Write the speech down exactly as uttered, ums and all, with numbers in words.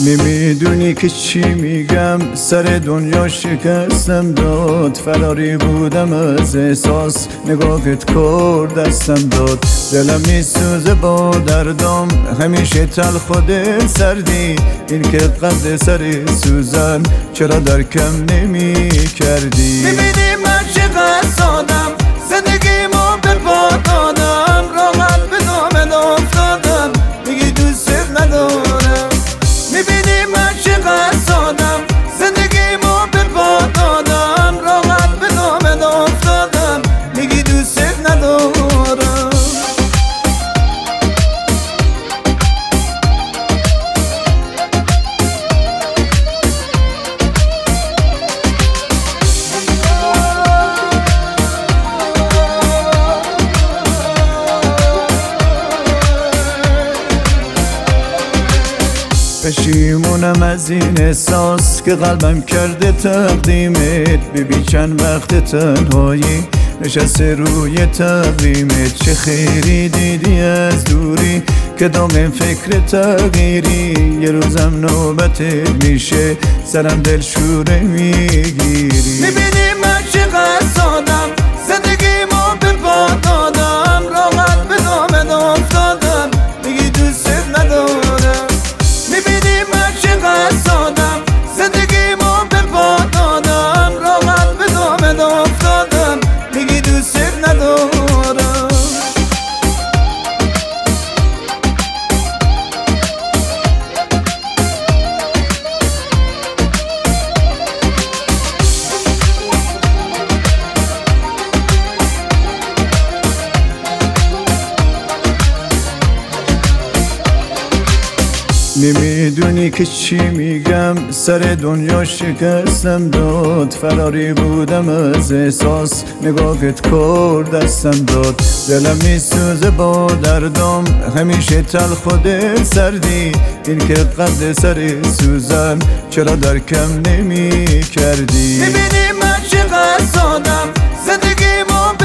نمیدونی که چی میگم، سر دنیا شکستم داد. فراری بودم از احساس، نگاهت کار دستم داد. دلم میسوزه با دردم، همیشه تلخ و دل سردی. این که قد سر سوزن، چرا درکم نمی کردی؟ میبینی من چقدر سادم، زندگیمو به پا دادم. راحت به دامن افتادم، میگی دوست ندارم. میبینی من چقدر سادم، زندگیمو به پا دادم. راحت به دامن افتادم، میگی دوست ندارم. پشیمونم از این احساس که قلبم کرده تقدیمت. ببین چند وقت تنهایی نشسته روی تقویمت. چه خیری دیدی از دوری که داغم فکر تغییری. یه روزم نوبتت میشه، سرم دلشوره میگیری. میبینی من چقدر سادم، زندگیمو به پا دادم. راحت به دامن افتادم، میگی دوست ندارم. میبینی من چقدر سادم، زندگیمو به پا دادم. راحت به دامن افتادم، میگی دوست ندارم. نمیدونی که چی میگم، سر دنیا شکستم داد. فراری بودم از احساس، نگاهت کار دستم داد. دلم میسوزه با دردم، همیشه تلخ و دل سردی. این که قد سر سوزن، چرا درکم نمی کردی؟ میبینی من چقدر سادم، زندگیمو